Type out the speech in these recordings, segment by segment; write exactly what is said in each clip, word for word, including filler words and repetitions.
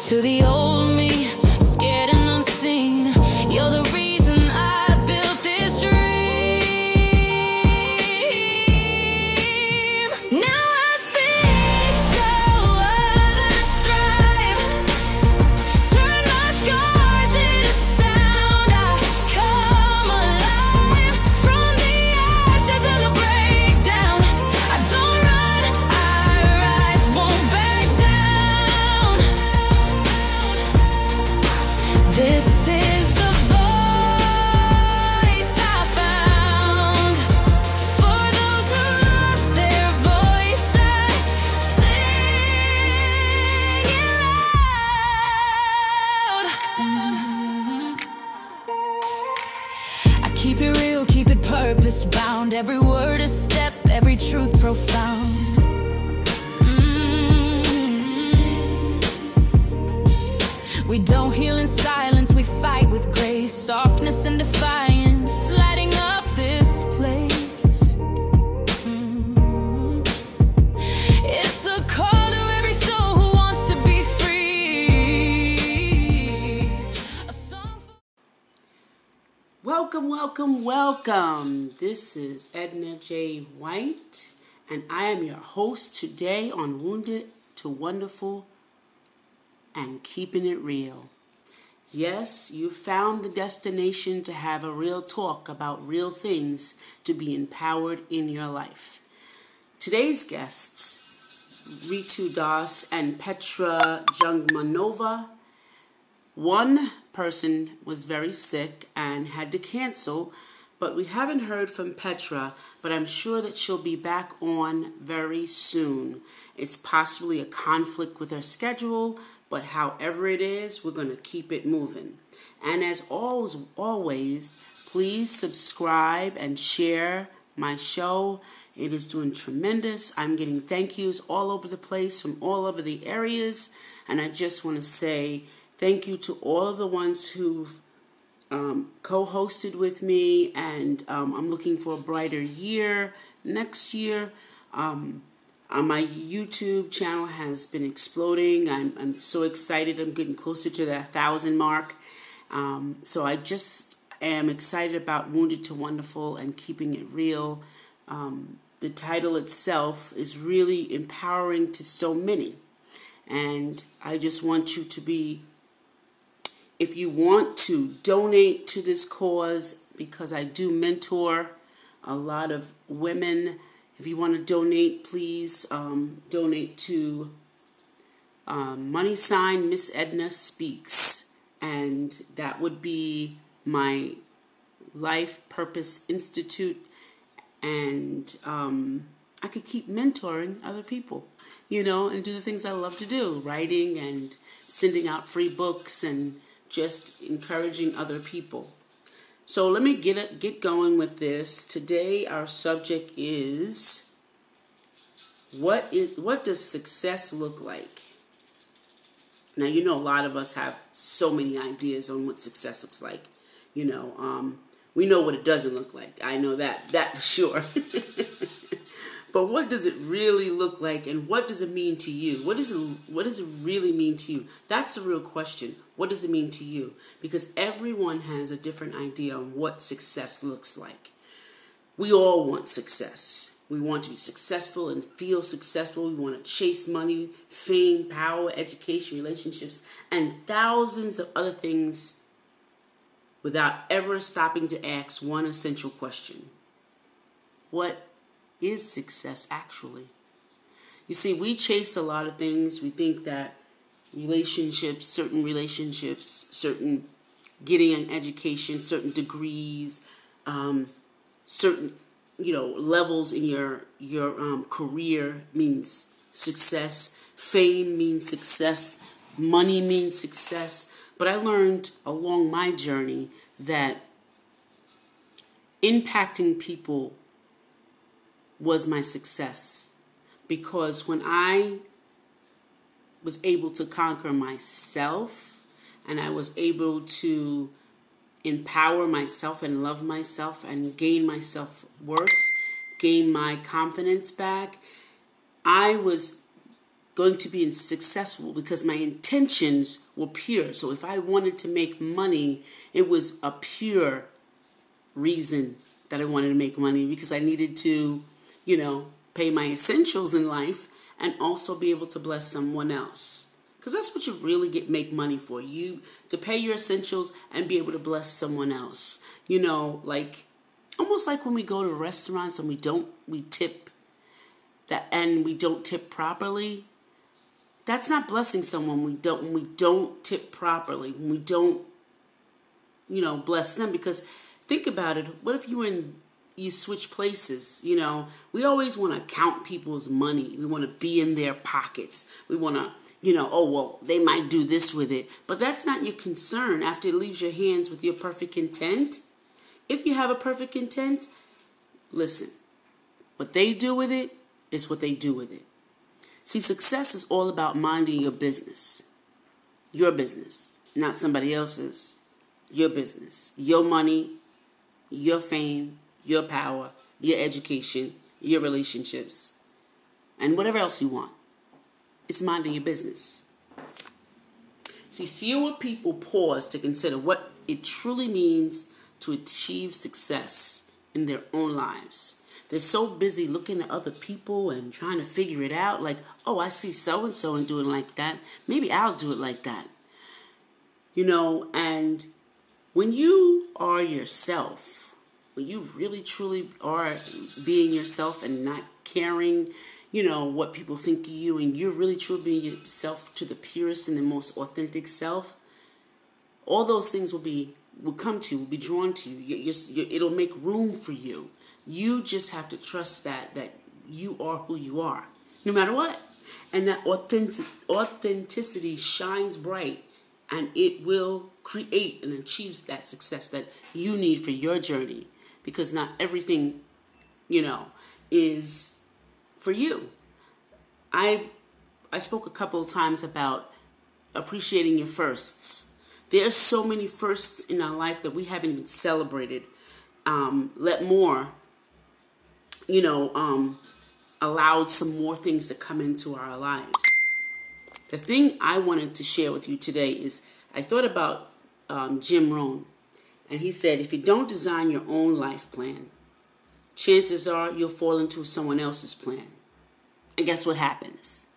To the old me, scared and unseen, you're the reason I built this dream. Now I speak so others thrive. Turn my scars into sound. I come alive from the ashes of the breakdown. I don't run, I rise, won't back down. This is the voice I found. For those who lost their voice, I sing it loud. I keep it real, keep it purpose bound. Every word a step, every truth profound. We don't heal in silence, we fight with grace, softness and defiance, lighting up this place. Mm. It's a call to every soul who wants to be free. A song for Welcome, welcome, welcome. This is Edna J. White, and I am your host today on Wounded to Wonderful and Keeping It Real. Yes, you found the destination to have a real talk about real things to be empowered in your life. Today's guests, Ritu Das and Petra Jungmanova. One person was very sick and had to cancel, but we haven't heard from Petra, but I'm sure that she'll be back on very soon. It's possibly a conflict with her schedule, but however it is, we're going to keep it moving. And as always, always, please subscribe and share my show. It is doing tremendous. I'm getting thank yous all over the place from all over the areas. And I just want to say thank you to all of the ones who've um, co-hosted with me. And um, I'm looking for a brighter year next year. Um, Uh, my YouTube channel has been exploding. I'm, I'm so excited. I'm getting closer to that thousand mark. Um, so I just am excited about Wounded to Wonderful and Keeping It Real. Um, the title itself is really empowering to so many. And I just want you to be, if you want to donate to this cause, because I do mentor a lot of women. If you want to donate, please um, donate to um, money sign Miss Edna Speaks. And that would be my Life Purpose Institute. And um, I could keep mentoring other people, you know, and do the things I love to do. Writing and sending out free books and just encouraging other people. So let me get it, get going with this. Today our subject is what is what does success look like? Now you know a lot of us have so many ideas on what success looks like. You know, um, we know what it doesn't look like. I know that that for sure. But what does it really look like, and what does it mean to you? What does it, what does it really mean to you? That's the real question. What does it mean to you? Because everyone has a different idea on what success looks like. We all want success. We want to be successful and feel successful. We want to chase money, fame, power, education, relationships, and thousands of other things without ever stopping to ask one essential question. What is success actually? You see, we chase a lot of things. We think that relationships, certain relationships, certain getting an education, certain degrees, um, certain, you know, levels in your your um, career means success. Fame means success. Money means success. But I learned along my journey that impacting people was my success, because when I was able to conquer myself and I was able to empower myself and love myself and gain my self-worth, gain my confidence back, I was going to be successful because my intentions were pure. So if I wanted to make money, it was a pure reason that I wanted to make money, because I needed to, you know, pay my essentials in life and also be able to bless someone else. Because that's what you really get make money for. You to pay your essentials and be able to bless someone else. You know, like almost like when we go to restaurants and we don't we tip that and we don't tip properly. That's not blessing someone. We don't when we don't tip properly. When we don't, you know, bless them. Because think about it. What if you were in you switch places? You know, we always want to count people's money. We want to be in their pockets. We want to, you know, oh, well, they might do this with it. But that's not your concern after it leaves your hands with your perfect intent. If you have a perfect intent, listen, what they do with it is what they do with it. See, success is all about minding your business. Your business, not somebody else's. Your business. Your money, your fame, your power, your education, your relationships, and whatever else you want. It's minding your business. See, fewer people pause to consider what it truly means to achieve success in their own lives. They're so busy looking at other people and trying to figure it out. Like, oh, I see so-and-so and doing like that. Maybe I'll do it like that. You know, and when you are yourself, when you really truly are being yourself and not caring, you know, what people think of you, and you're really truly being yourself to the purest and the most authentic self, all those things will be, will come to you, will be drawn to you. You're, you're, it'll make room for you. You just have to trust that, that you are who you are, no matter what. And that authentic, authenticity shines bright, and it will create and achieve that success that you need for your journey. Because not everything, you know, is for you. I I spoke a couple of times about appreciating your firsts. There are so many firsts in our life that we haven't even celebrated. Um, let more, you know, um, allowed some more things to come into our lives. The thing I wanted to share with you today is I thought about um, Jim Rohn. And he said, if you don't design your own life plan, chances are you'll fall into someone else's plan. And guess what happens?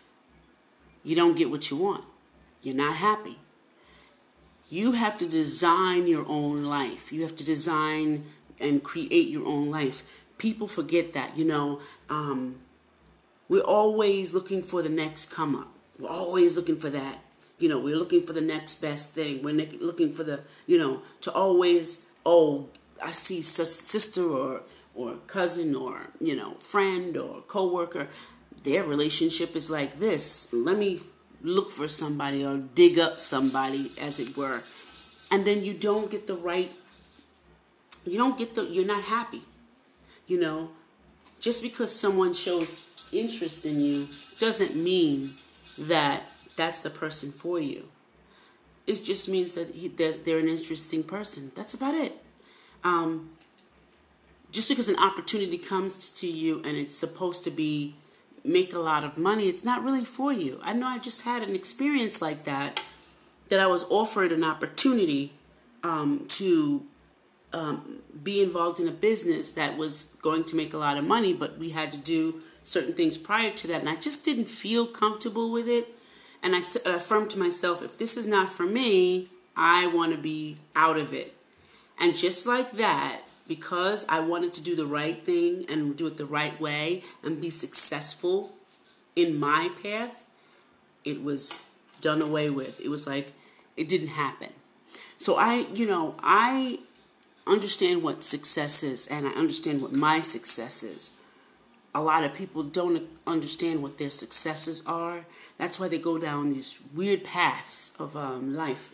You don't get what you want. You're not happy. You have to design your own life. You have to design and create your own life. People forget that, you know. Um, we're always looking for the next come up. We're always looking for that. You know, we're looking for the next best thing. We're looking for the, you know, to always, oh, I see such sister or or cousin or, you know, friend or coworker. Their relationship is like this. Let me look for somebody or dig up somebody, as it were. And then you don't get the right, you don't get the, you're not happy. You know, just because someone shows interest in you doesn't mean that that's the person for you. It just means that he, they're an interesting person. That's about it. Um, just because an opportunity comes to you and it's supposed to be make a lot of money, it's not really for you. I know I just had an experience like that, that I was offered an opportunity um, to um, be involved in a business that was going to make a lot of money, but we had to do certain things prior to that, and I just didn't feel comfortable with it. And I affirmed to myself, if this is not for me, I want to be out of it. And just like that, because I wanted to do the right thing and do it the right way and be successful in my path, it was done away with. It was like, it didn't happen. So I, you know, I understand what success is, and I understand what my success is. A lot of people don't understand what their successes are. That's why they go down these weird paths of um, life,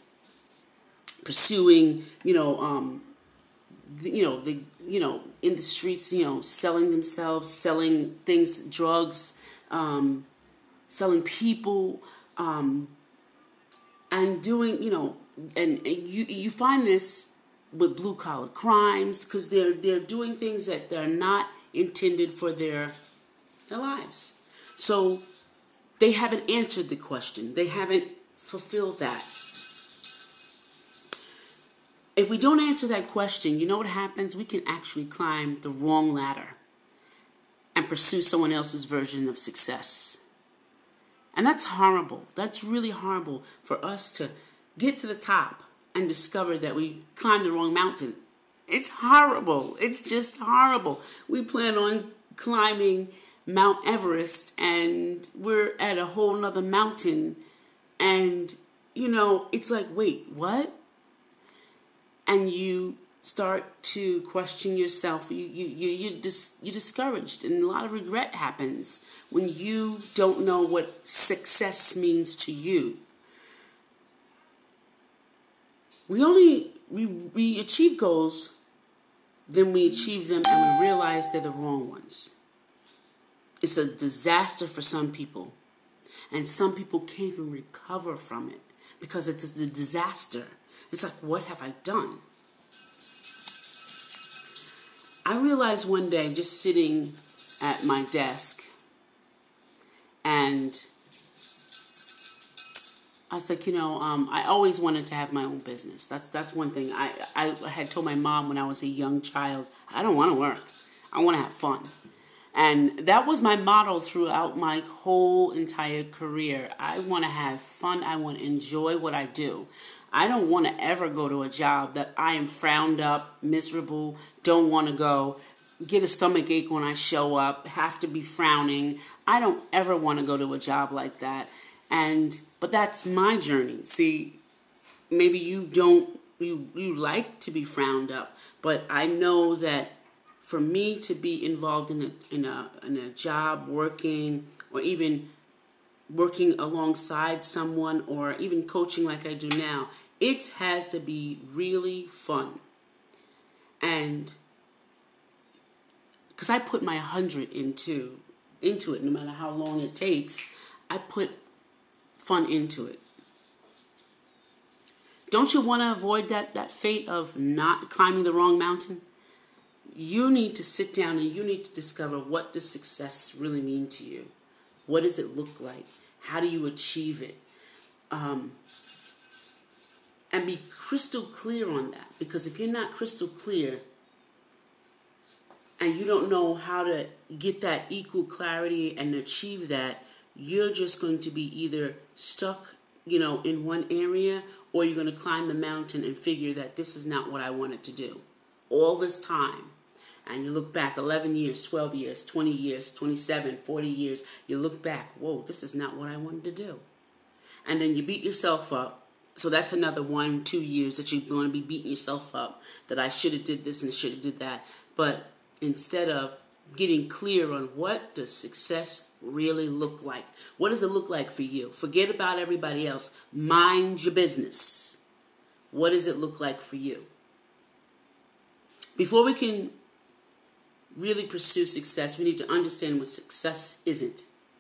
pursuing, you know, um, the, you know, the, you know, in the streets, you know, selling themselves, selling things, drugs, um, selling people, um, and doing, you know, and, and you you find this with blue collar crimes, because they're they're doing things that they're not intended for their their lives. So they haven't answered the question. They haven't fulfilled that. If we don't answer that question, you know what happens? We can actually climb the wrong ladder and pursue someone else's version of success. And that's horrible. That's really horrible for us to get to the top and discover that we climbed the wrong mountain. It's horrible. It's just horrible. We plan on climbing Mount Everest and we're at a whole nother mountain. And, you know, it's like, wait, what? And you start to question yourself. You you you you dis, you're discouraged, and a lot of regret happens when you don't know what success means to you. We only we we achieve goals, then we achieve them, and we realize they're the wrong ones. It's a disaster for some people, and some people can't even recover from it because it's a disaster. It's like, what have I done? I realized one day, just sitting at my desk, and I was like, you know, um, I always wanted to have my own business. That's that's one thing. I, I had told my mom when I was a young child, I don't want to work. I want to have fun. And that was my motto throughout my whole entire career. I want to have fun. I want to enjoy what I do. I don't want to ever go to a job that I am frowned up, miserable, don't want to go, get a stomach ache when I show up, have to be frowning. I don't ever want to go to a job like that. And but that's my journey. See, maybe you don't, you, you like to be frowned up, but I know that for me to be involved in a in a in a job, working, or even working alongside someone, or even coaching like I do now, it has to be really fun. And because I put my hundred into into it, no matter how long it takes, I put fun into it. Don't you want to avoid that that fate of not climbing the wrong mountain? You need to sit down and you need to discover, what does success really mean to you? What does it look like? How do you achieve it? Um, and be crystal clear on that. Because if you're not crystal clear and you don't know how to get that equal clarity and achieve that, you're just going to be either stuck, you know, in one area, or you're going to climb the mountain and figure that this is not what I wanted to do. All this time. And you look back eleven years, twelve years, twenty years, twenty-seven, forty years. You look back, whoa, this is not what I wanted to do. And then you beat yourself up. So that's another one, two years that you're going to be beating yourself up. That I should have did this and should have did that. But instead of getting clear on, what does success really look like? What does it look like for you? Forget about everybody else. Mind your business. What does it look like for you? Before we can really pursue success, we need to understand what success isn't.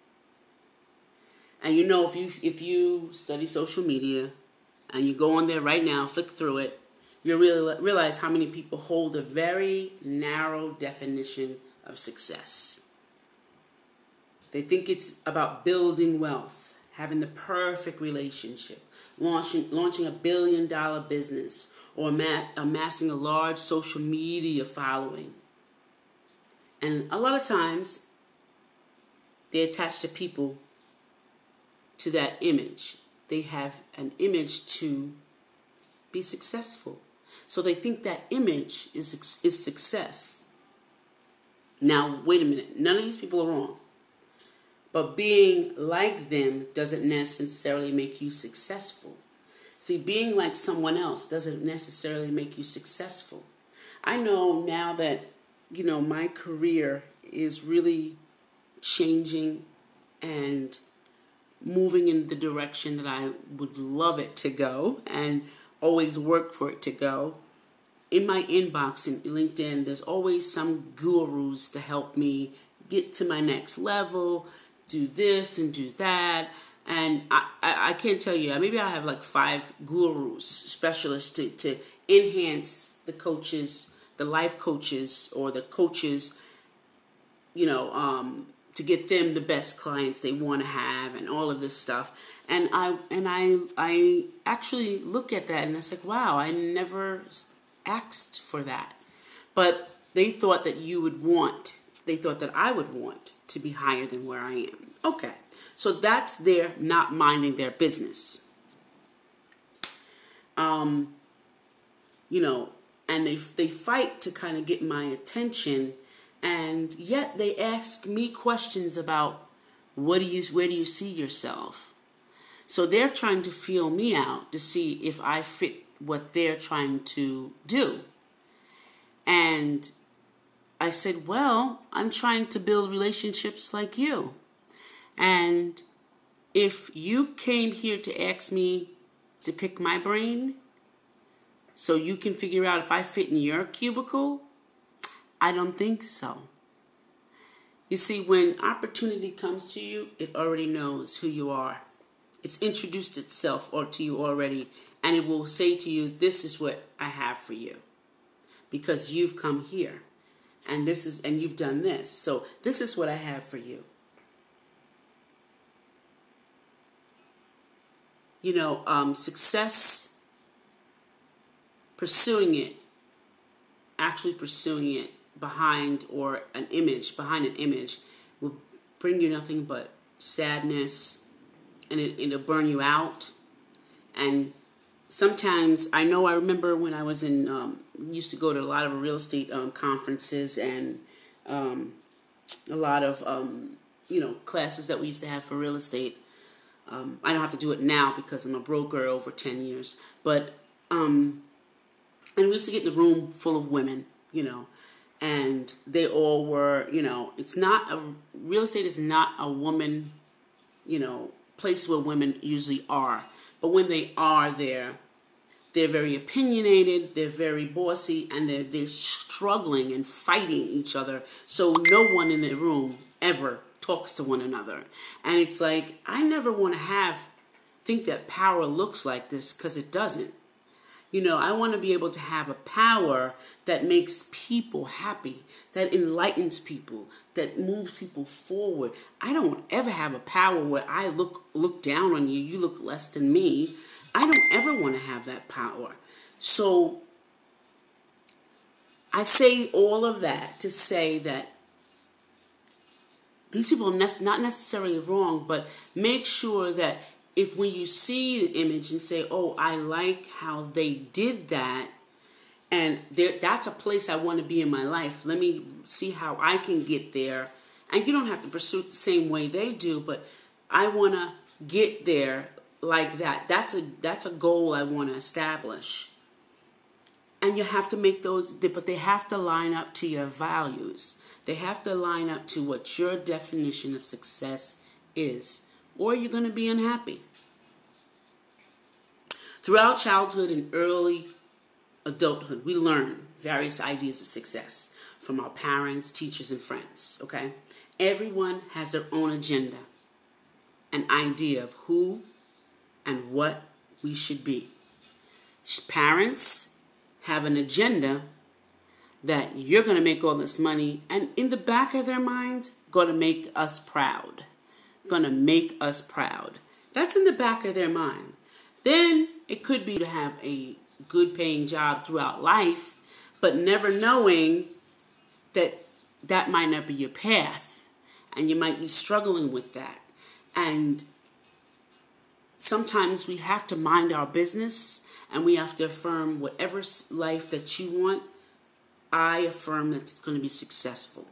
And you know, if you if you study social media and you go on there right now, flick through it, you'll really realize how many people hold a very narrow definition of success. They think it's about building wealth, having the perfect relationship, launching launching a billion dollar business, or amassing a large social media following. And a lot of times, they attach to people to that image. They have an image to be successful. So they think that image is, is success. Now, wait a minute. None of these people are wrong. But being like them doesn't necessarily make you successful. See, being like someone else doesn't necessarily make you successful. I know now that, you know, my career is really changing and moving in the direction that I would love it to go and always work for it to go. In my inbox in LinkedIn, there's always some gurus to help me get to my next level, do this and do that. And I, I, I can't tell you, maybe I have like five gurus, specialists to, to enhance the coaches, the life coaches or the coaches, you know, um, to get them the best clients they want to have and all of this stuff. And I and I I actually look at that and it's like, wow, I never asked for that. But they thought that you would want, they thought that I would want to be higher than where I am. Okay, so that's their not minding their business. Um, you know, and they they fight to kind of get my attention, and yet they ask me questions about what do you, where do you see yourself? So they're trying to feel me out to see if I fit what they're trying to do. And I said, well, I'm trying to build relationships like you. And if you came here to ask me to pick my brain so you can figure out if I fit in your cubicle, I don't think so. You see, when opportunity comes to you, it already knows who you are. It's introduced itself or to you already, and it will say to you, this is what I have for you. Because you've come here, and this is and you've done this. So this is what I have for you. You know, um, success, pursuing it, actually pursuing it behind or an image, behind an image, will bring you nothing but sadness, and it, it'll burn you out. And sometimes, I know I remember when I was in, um, used to go to a lot of real estate um, conferences and um, a lot of, um, you know, classes that we used to have for real estate. Um, I don't have to do it now because I'm a broker over ten years. But, um, and we used to get in a room full of women, you know, and they all were, you know, it's not, a real estate is not a woman, you know, place where women usually are. But when they are there, they're very opinionated, they're very bossy, and they're, they're struggling and fighting each other. So no one in the room ever talks to one another. And it's like, I never want to have, think that power looks like this, because it doesn't. You know, I want to be able to have a power that makes people happy, that enlightens people, that moves people forward. I don't ever have a power where I look look down on you, you look less than me. I don't ever want to have that power. So I say all of that to say that these people are not necessarily wrong, but make sure that if when you see an image and say, oh, I like how they did that, and there, that's a place I want to be in my life. Let me see how I can get there. And you don't have to pursue it the same way they do, but I want to get there like that. That's a that's a goal I want to establish. And you have to make those, but they have to line up to your values. They have to line up to what your definition of success is, or you're going to be unhappy. Throughout childhood and early adulthood, we learn various ideas of success from our parents, teachers, and friends, okay? Everyone has their own agenda, an idea of who and what we should be. Parents have an agenda that you're going to make all this money, and in the back of their minds, going to make us proud. Going to make us proud. That's in the back of their mind. Then it could be to have a good paying job throughout life, but never knowing that that might not be your path, and you might be struggling with that. And sometimes we have to mind our business, and we have to affirm whatever life that you want. I affirm that it's going to be successful.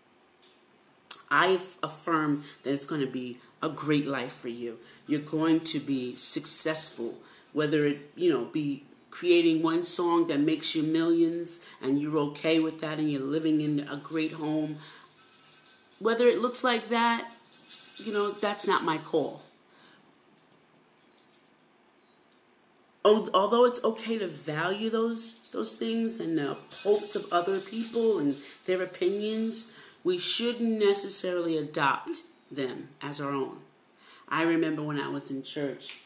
I affirm that it's going to be a great life for you. You're going to be successful, whether it, you know, be creating one song that makes you millions and you're okay with that and you're living in a great home. Whether it looks like that, you know, that's not my call. Although it's okay to value those those things and the hopes of other people and their opinions, we shouldn't necessarily adopt them as our own. I remember when I was in church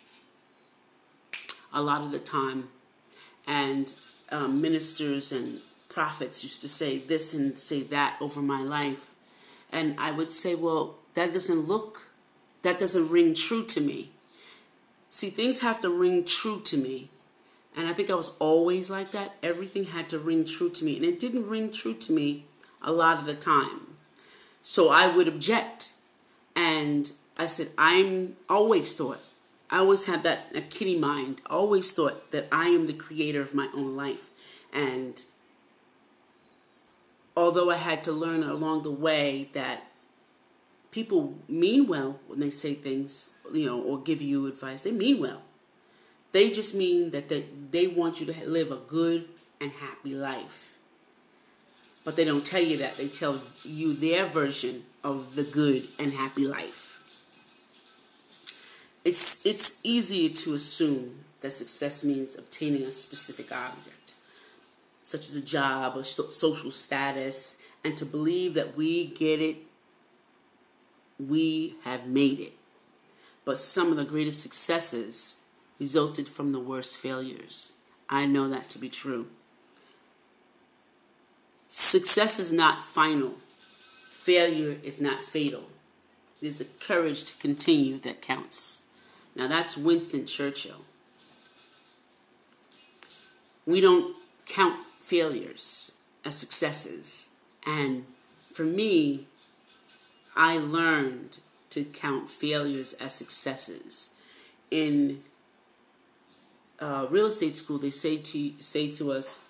a lot of the time, and um, ministers and prophets used to say this and say that over my life. And I would say, well, that doesn't look, that doesn't ring true to me. See, things have to ring true to me. And I think I was always like that. Everything had to ring true to me. And it didn't ring true to me a lot of the time. So I would object. And I said, I'm always thought, I always had that a kitty mind, always thought that I am the creator of my own life. And although I had to learn along the way that people mean well when they say things, you know, or give you advice, they mean well. They just mean that they, they want you to live a good and happy life. But they don't tell you that. They tell you their version of the good and happy life. It's, it's easier to assume that success means obtaining a specific object, such as a job or so, social status, and to believe that we get it, we have made it. But some of the greatest successes resulted from the worst failures. I know that to be true. Success is not final. Failure is not fatal. It is the courage to continue that counts. Now that's Winston Churchill. We don't count failures as successes. And for me, I learned to count failures as successes. In uh, real estate school, they say to say to us,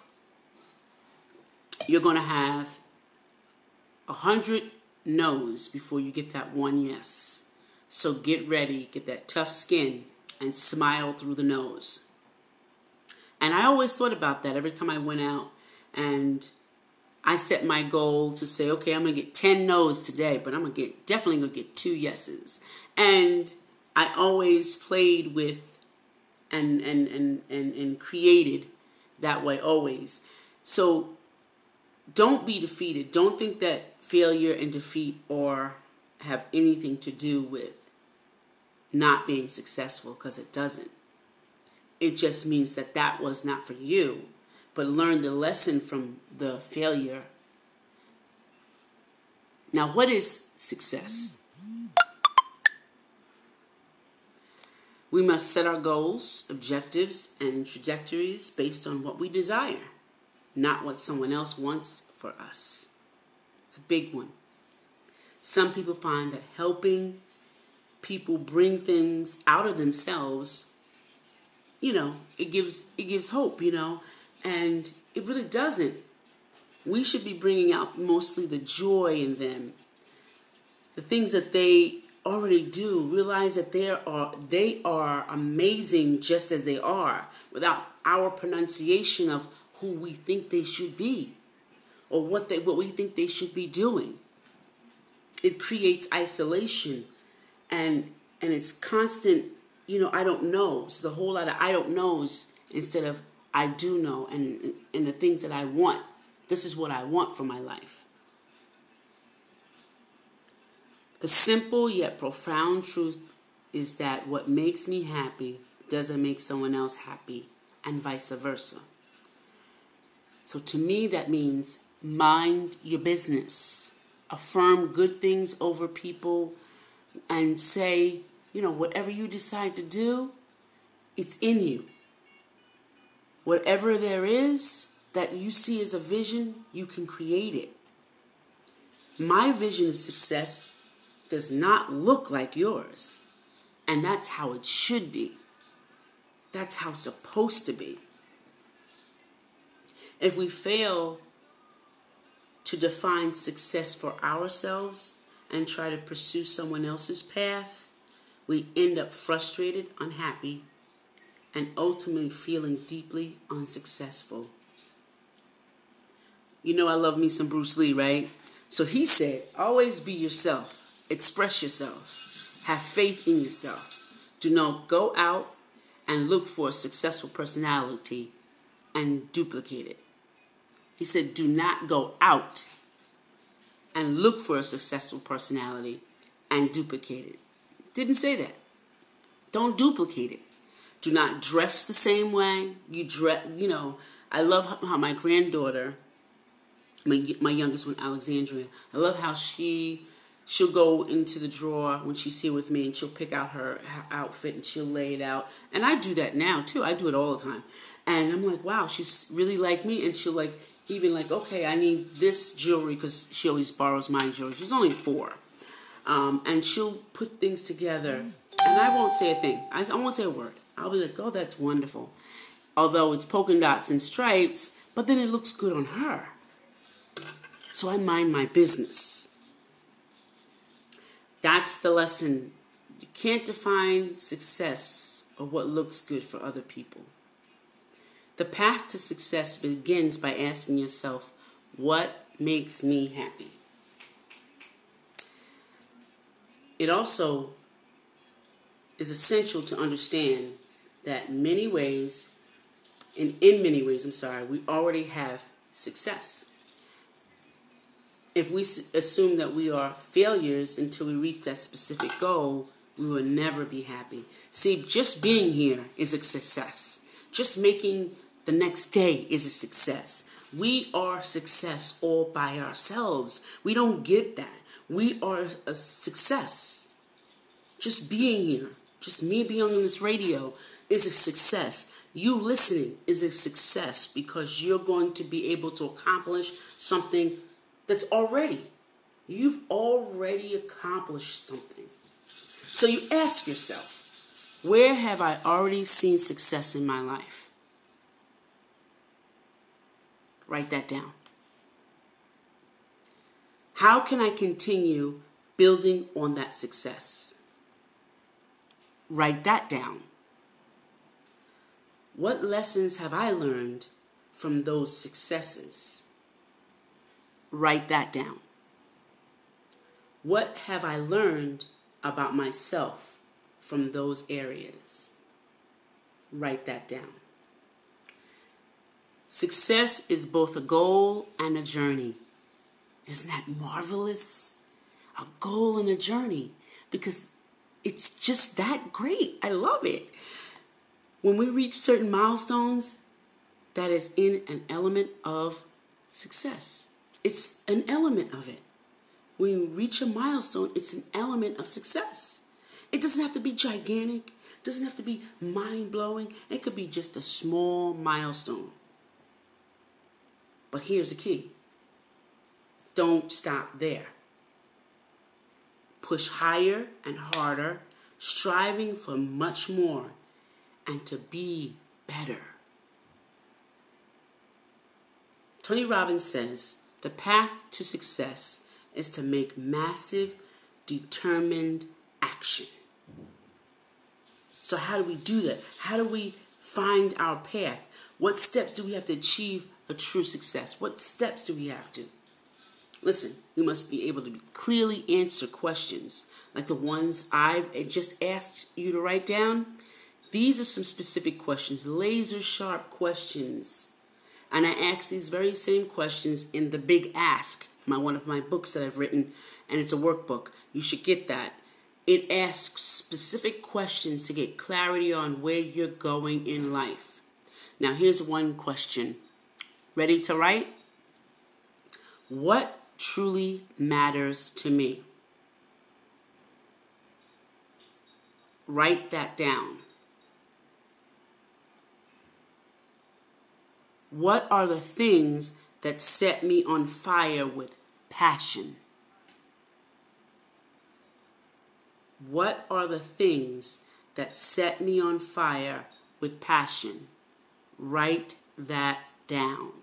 you're going to have a hundred no's before you get that one yes. So get ready, get that tough skin, and smile through the no's. And I always thought about that every time I went out, and I set my goal to say, okay, I'm going to get ten no's today, but I'm going to get definitely going to get two yeses. And I always played with and, and, and, and, and created that way always. So don't be defeated. Don't think that failure and defeat are have anything to do with not being successful, because it doesn't. It just means that that was not for you. But learn the lesson from the failure. Now, what is success? We must set our goals, objectives, and trajectories based on what we desire, not what someone else wants for us. It's a big one. Some people find that helping people bring things out of themselves, you know, it gives it gives hope, you know, and it really doesn't. We should be bringing out mostly the joy in them, the things that they already do. Realize that they are they are amazing just as they are, without our pronunciation of who we think they should be or what they what we think they should be doing. It creates isolation, and and it's constant, you know, I don't know. It's a whole lot of I don't knows instead of I do know, and and the things that I want. This is what I want for my life. The simple yet profound truth is that what makes me happy doesn't make someone else happy, and vice versa. So to me, that means mind your business. Affirm good things over people and say, you know, whatever you decide to do, it's in you. Whatever there is that you see as a vision, you can create it. My vision of success does not look like yours. And that's how it should be. That's how it's supposed to be. If we fail to define success for ourselves and try to pursue someone else's path, we end up frustrated, unhappy, and ultimately feeling deeply unsuccessful. You know I love me some Bruce Lee, right? So he said, always be yourself. Express yourself. Have faith in yourself. Do not go out and look for a successful personality and duplicate it. He said, do not go out and look for a successful personality and duplicate it. Didn't say that. Don't duplicate it. Do not dress the same way. You dress, you know, I love how my granddaughter, My, my youngest one, Alexandria. I love how she, she'll go into the drawer when she's here with me and she'll pick out her outfit and she'll lay it out. And I do that now too. I do it all the time. And I'm like, wow, she's really like me. And she'll like, even like, okay, I need this jewelry because she always borrows my jewelry. She's only four. Um, and she'll put things together. And I won't say a thing. I, I won't say a word. I'll be like, oh, that's wonderful. Although it's polka dots and stripes, but then it looks good on her. So I mind my business. That's the lesson. You can't define success or what looks good for other people. The path to success begins by asking yourself, what makes me happy? It also is essential to understand that many ways, and in many ways, I'm sorry, we already have success. If we assume that we are failures until we reach that specific goal, we will never be happy. See, just being here is a success. Just making the next day is a success. We are success all by ourselves. We don't get that. We are a success. Just being here, just me being on this radio is a success. You listening is a success because you're going to be able to accomplish something that's already, you've already accomplished something. So you ask yourself, where have I already seen success in my life? Write that down. How can I continue building on that success? Write that down. What lessons have I learned from those successes? Write that down. What have I learned about myself from those areas? Write that down. Success is both a goal and a journey. Isn't that marvelous? A goal and a journey. Because it's just that great. I love it. When we reach certain milestones, that is in an element of success. It's an element of it. When you reach a milestone, it's an element of success. It doesn't have to be gigantic. It doesn't have to be mind-blowing. It could be just a small milestone. But here's the key. Don't stop there. Push higher and harder, striving for much more and to be better. Tony Robbins says, the path to success is to make massive, determined action. So how do we do that? How do we find our path? What steps do we have to achieve a true success? What steps do we have to? Listen, we must be able to clearly answer questions like the ones I've just asked you to write down. These are some specific questions, laser sharp questions. And I ask these very same questions in The Big Ask, my one of my books that I've written, and it's a workbook. You should get that. It asks specific questions to get clarity on where you're going in life. Now, here's one question. Ready to write? What truly matters to me? Write that down. What are the things that set me on fire with passion? What are the things that set me on fire with passion? Write that down.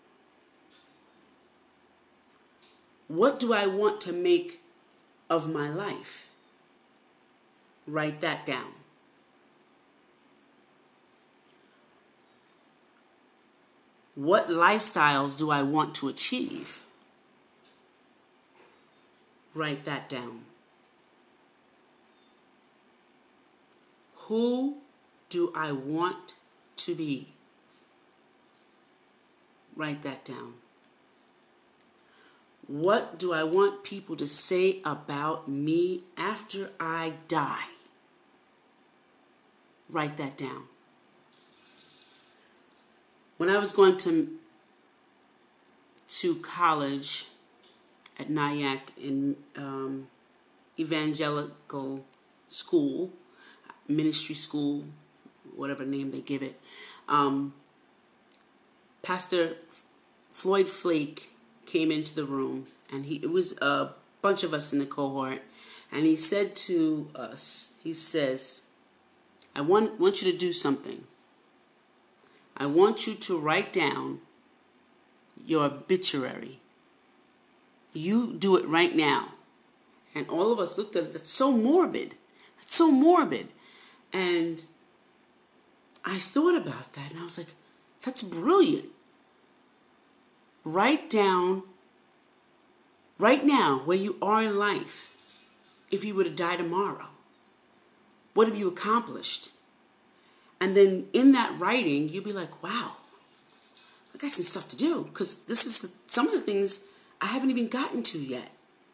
What do I want to make of my life? Write that down. What lifestyles do I want to achieve? Write that down. Who do I want to be? Write that down. What do I want people to say about me after I die? Write that down. When I was going to, to college at Nyack in um, evangelical school, ministry school, whatever name they give it. Um, Pastor Floyd Flake came into the room, and he it was a bunch of us in the cohort, and he said to us, he says, I want, want you to do something. I want you to write down your obituary. You do it right now. And all of us looked at it. That's so morbid. That's so morbid. And I thought about that, and I was like, that's brilliant. Write down, right now, where you are in life, if you were to die tomorrow. What have you accomplished? And then in that writing, you'll be like, wow, I got some stuff to do, because this is the, some of the things I haven't even gotten to yet.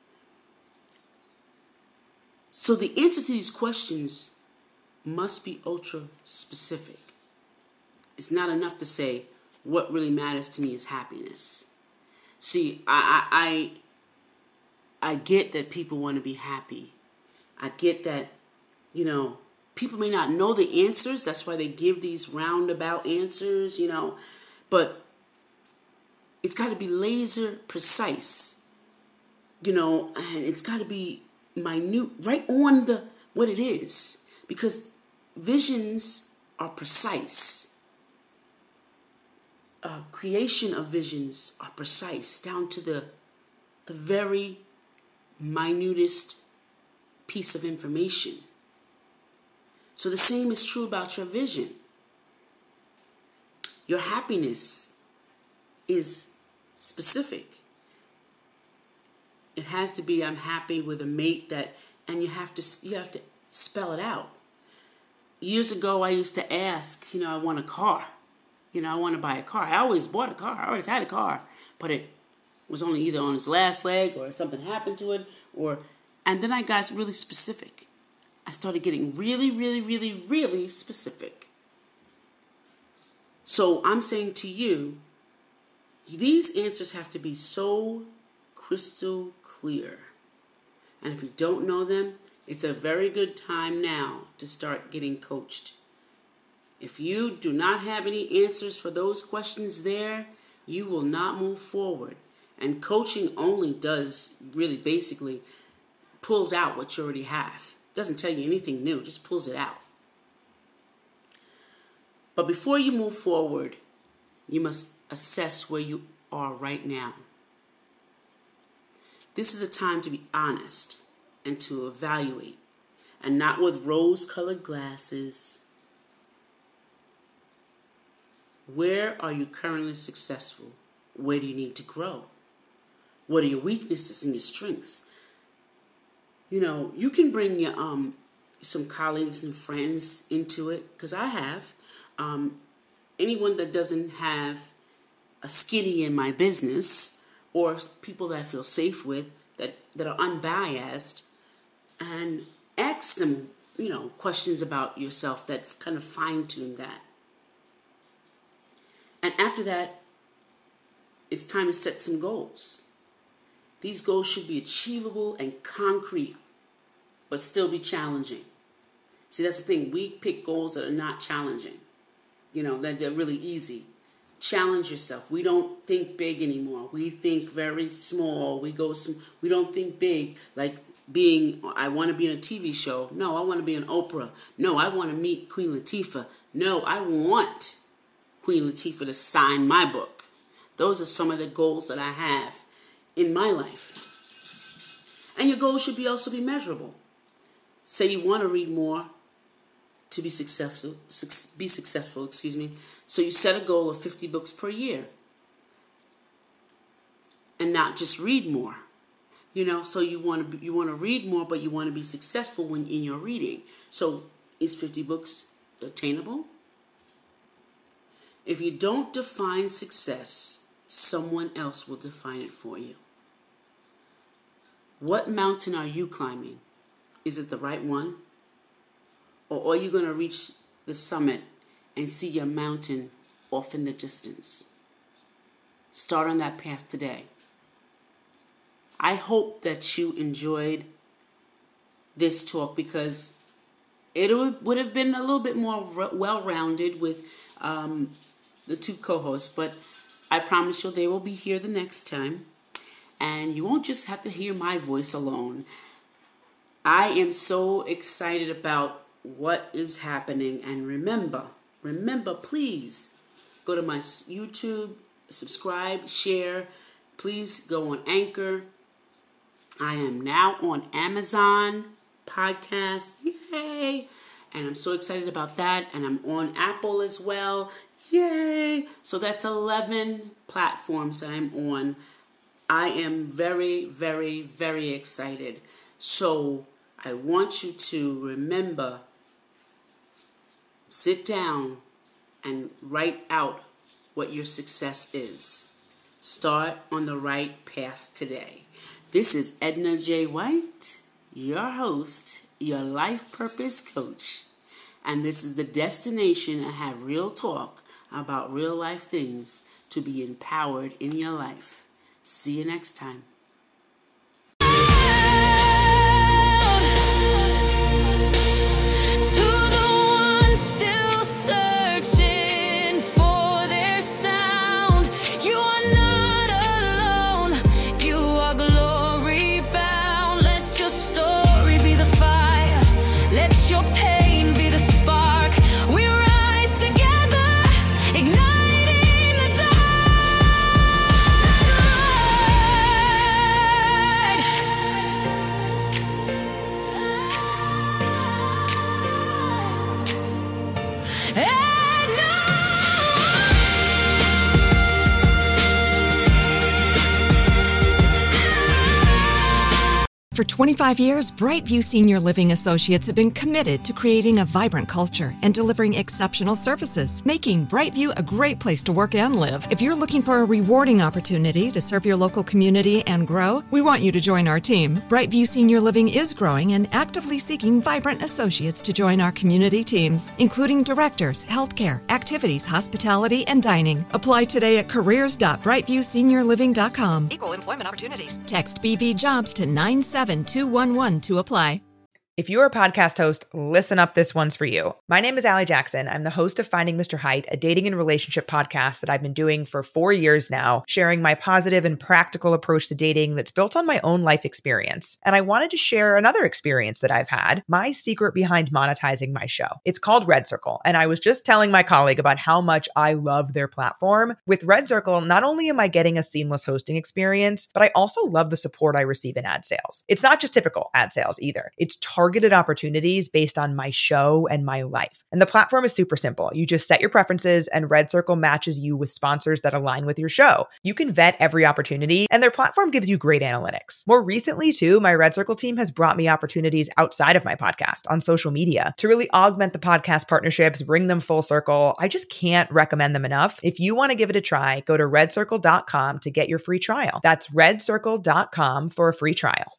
So the answer to these questions must be ultra specific. It's not enough to say, what really matters to me is happiness. See, I, I, I, I get that people want to be happy. I get that, you know, people may not know the answers. That's why they give these roundabout answers, you know. But it's got to be laser precise, you know, and it's got to be minute, right on the what it is. Because visions are precise. Uh, creation of visions are precise, down to the, the very minutest piece of information. So the same is true about your vision. Your happiness is specific. It has to be, I'm happy with a mate that, and you have to you have to spell it out. Years ago, I used to ask, you know, I want a car. You know, I want to buy a car. I always bought a car. I always had a car, but it was only either on its last leg or something happened to it, or, and then I got really specific. I started getting really, really, really, really specific. So I'm saying to you, these answers have to be so crystal clear. And if you don't know them, it's a very good time now to start getting coached. If you do not have any answers for those questions there, you will not move forward. And coaching only does really basically pulls out what you already have. Doesn't tell you anything new, just pulls it out. But before you move forward, you must assess where you are right now. This is a time to be honest and to evaluate, and not with rose-colored glasses. Where are you currently successful? Where do you need to grow? What are your weaknesses and your strengths? You know, you can bring your, um, some colleagues and friends into it, because I have. Um, anyone that doesn't have a skinny in my business, or people that I feel safe with, that, that are unbiased, and ask them, you know, questions about yourself that kind of fine-tune that. And after that, it's time to set some goals. These goals should be achievable and concrete, but still be challenging. See, that's the thing. We pick goals that are not challenging. You know, that they're really easy. Challenge yourself. We don't think big anymore. We think very small. We go some. We don't think big, like being, I want to be in a T V show. No, I want to be an Oprah. No, I want to meet Queen Latifah. No, I want Queen Latifah to sign my book. Those are some of the goals that I have in my life. And your goals should be also be measurable. Say you want to read more to be successful, be successful, excuse me. So you set a goal of fifty books per year. And not just read more. You know, so you want to you want to read more, but you want to be successful when in your reading. So is fifty books attainable? If you don't define success, someone else will define it for you. What mountain are you climbing? Is it the right one? Or are you going to reach the summit and see your mountain off in the distance? Start on that path today. I hope that you enjoyed this talk because it would have been a little bit more well-rounded with um, the two co-hosts, but I promise you they will be here the next time. And you won't just have to hear my voice alone. I am so excited about what is happening. And remember, remember, please go to my YouTube, subscribe, share. Please go on Anchor. I am now on Amazon Podcast. Yay! And I'm so excited about that. And I'm on Apple as well. Yay! So that's eleven platforms that I'm on. I am very, very, very excited. So I want you to remember, sit down and write out what your success is. Start on the right path today. This is Edna J. White, your host, your life purpose coach. And this is the destination to have real talk about real life things to be empowered in your life. See you next time. For twenty-five years, Brightview Senior Living Associates have been committed to creating a vibrant culture and delivering exceptional services, making Brightview a great place to work and live. If you're looking for a rewarding opportunity to serve your local community and grow, we want you to join our team. Brightview Senior Living is growing and actively seeking vibrant associates to join our community teams, including directors, healthcare, activities, hospitality, and dining. Apply today at careers dot brightview senior living dot com. Equal employment opportunities. Text B V Jobs to nine seven two one one to apply. If you're a podcast host, listen up, this one's for you. My name is Allie Jackson. I'm the host of Finding Mister Height, a dating and relationship podcast that I've been doing for four years now, sharing my positive and practical approach to dating that's built on my own life experience. And I wanted to share another experience that I've had, my secret behind monetizing my show. It's called Red Circle, and I was just telling my colleague about how much I love their platform. With Red Circle, not only am I getting a seamless hosting experience, but I also love the support I receive in ad sales. It's not just typical ad sales either. It's targeted targeted opportunities based on my show and my life. And the platform is super simple. You just set your preferences and Red Circle matches you with sponsors that align with your show. You can vet every opportunity and their platform gives you great analytics. More recently too, my Red Circle team has brought me opportunities outside of my podcast on social media to really augment the podcast partnerships, bring them full circle. I just can't recommend them enough. If you want to give it a try, go to red circle dot com to get your free trial. That's red circle dot com for a free trial.